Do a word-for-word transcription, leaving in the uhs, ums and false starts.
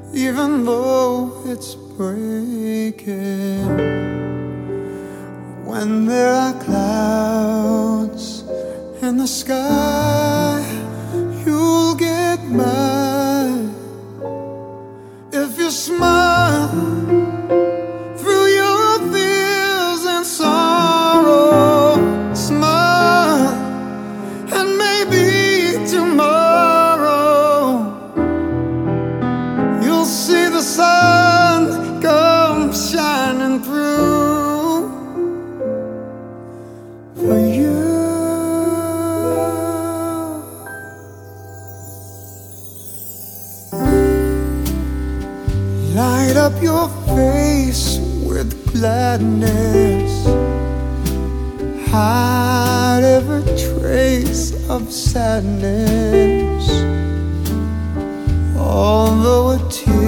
even though it's breaking. When there are clouds in the sky, you'll get mad if you smile through your fears and sorrow. Smile, and maybe tomorrow you'll see the sun come shining through for you. Light up your face with gladness, hide every trace of sadness. Although a tear